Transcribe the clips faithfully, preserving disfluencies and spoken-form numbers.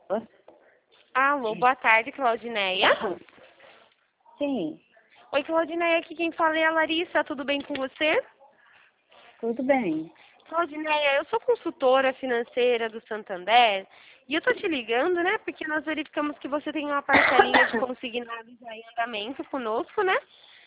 Alô, boa tarde, Claudineia. Sim, Oi, Claudineia, aqui quem fala é a Larissa, tudo bem com você? tudo bem. Claudineia, eu sou consultora financeira do Santander e eu tô te ligando, né, porque nós verificamos que você tem uma parcelinha de consignados já em andamento conosco, né,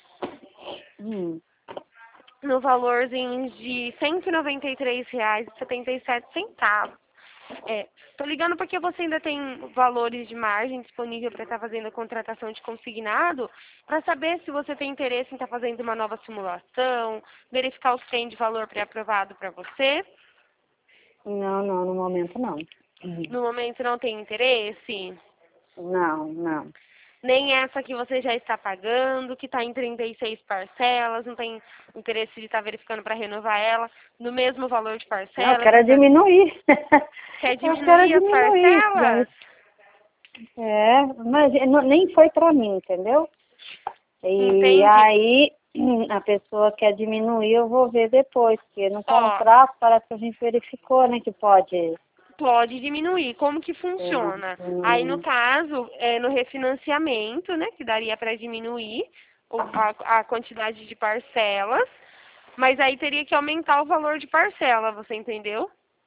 Hum. no valorzinho de cento e noventa e três reais e setenta e sete centavos. É, tô ligando porque você ainda tem valores de margem disponível para estar fazendo a contratação de consignado, para saber se você tem interesse em estar fazendo uma nova simulação, verificar os trem de valor pré-aprovado para você. Não, não, no momento não. Uhum. No momento não tem interesse? Não, não. Nem essa que você já está pagando, que está em trinta e seis parcelas, não tem interesse de estar verificando para renovar ela no mesmo valor de Não, eu parcelas? quero diminuir. Quer Eu quero diminuir as diminuir. parcelas? É, mas não- nem foi pra mim, entendeu? E Entende? aí a pessoa quer diminuir, eu vou ver depois, porque no Ó, contrato parece que a gente verificou, né, que pode. pode diminuir. Como que É, funciona? Aí, no hum, caso, é no refinanciamento, né, que daria para diminuir o- a, a quantidade de parcelas, mas aí teria que aumentar o valor de parcela, você entendeu?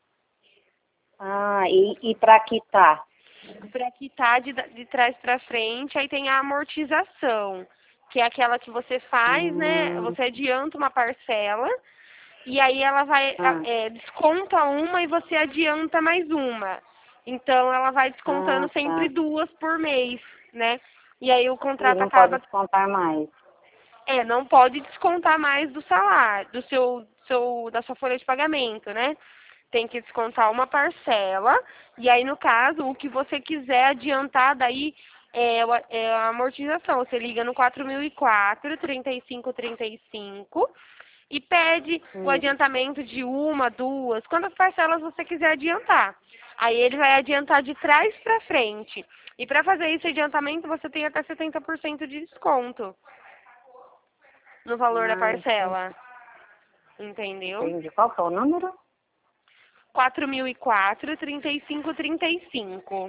ah, e, e para quitar? Para quitar de, de trás para frente, aí tem a amortização, que é aquela que você faz, né, Hum, você adianta uma parcela, e aí ela vai, ah, é, desconta uma e você adianta mais uma. Então ela vai ah, descontando sempre tá. duas por mês, né? E aí o E contrato não pode acaba, descontar mais. é, não pode descontar mais do salário, do seu, seu, da sua folha de pagamento, né? Tem que descontar uma parcela, e aí no caso, o que você quiser adiantar daí é, o- é a amortização. Você liga no quatro mil e quatro, trinta e cinco, trinta e cinco e pede o Hum. adiantamento de uma, duas, quantas parcelas você quiser adiantar. Aí ele vai adiantar de trás para frente. E para fazer esse adiantamento, você tem até setenta por cento de desconto no valor da Ah, entendi. parcela. Entendeu? Entendi. Qual que é o número? quatro mil e quatro, trinta e cinco, trinta e cinco.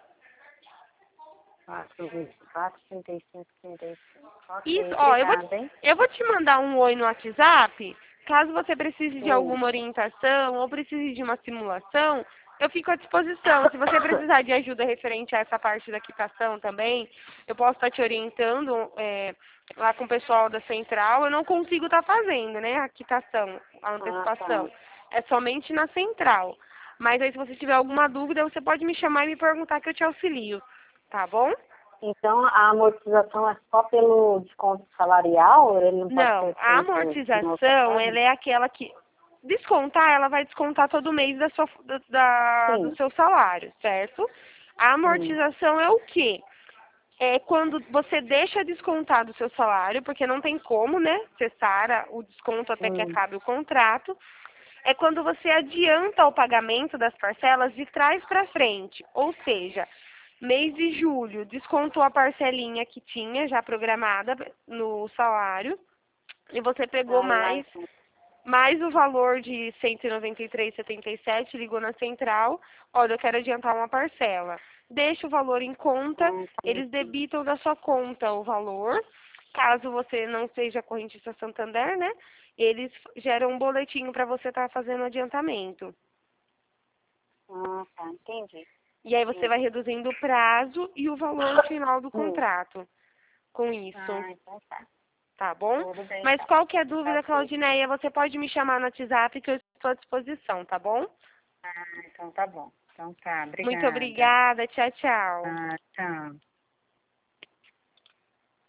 quatro, vinte e quatro, trinta e cinco, trinta e cinco. Isso, Ok, ó, eu vou, obrigada, hein? eu vou te mandar um oi no WhatsApp. Caso você precise de Sim. alguma orientação ou precise de uma simulação, eu fico à disposição. Se você precisar de ajuda referente a essa parte da quitação também, eu posso estar te orientando é, lá com o pessoal da central. Eu não consigo estar fazendo, né, a quitação, a Ah, tá. antecipação. É somente na central. Mas aí, se você tiver alguma dúvida, você pode me chamar e me perguntar que eu te auxilio. Tá bom? Então, a amortização é só pelo desconto salarial? Ele não pode Não, ser a feito em outra amortização, forma? ela é aquela que descontar, ela vai descontar todo mês da sua, da, da- do Sim. seu salário, certo? A Hum. amortização é o quê? É quando você deixa descontar do seu salário, porque não tem como, né, cessar a- o desconto até que Hum. acabe o contrato. É quando você adianta o pagamento das parcelas de trás para frente. Ou seja, mês de julho descontou a parcelinha que tinha já programada no salário e você pegou Ah, mais, mais o valor de cento e noventa e três vírgula setenta e sete, ligou na central, olha, eu quero adiantar uma parcela. Deixa o valor em conta, ah, eles entendi. debitam da sua conta o valor. Caso você não seja correntista Santander, né? Eles geram um boletim para você estar fazendo adiantamento. Ah, tá. Entendi. E aí você vai Entendi. reduzindo o prazo e o valor final do Hum. contrato com isso. Ah, então tá. Tá bom? Tudo bem, Mas então. qualquer Tá dúvida, ok. Claudineia, você pode me chamar no WhatsApp que eu estou à disposição, tá bom? Ah, então tá bom. Então tá. Muito Obrigada. obrigada. Tchau, tchau. Ah, tchau.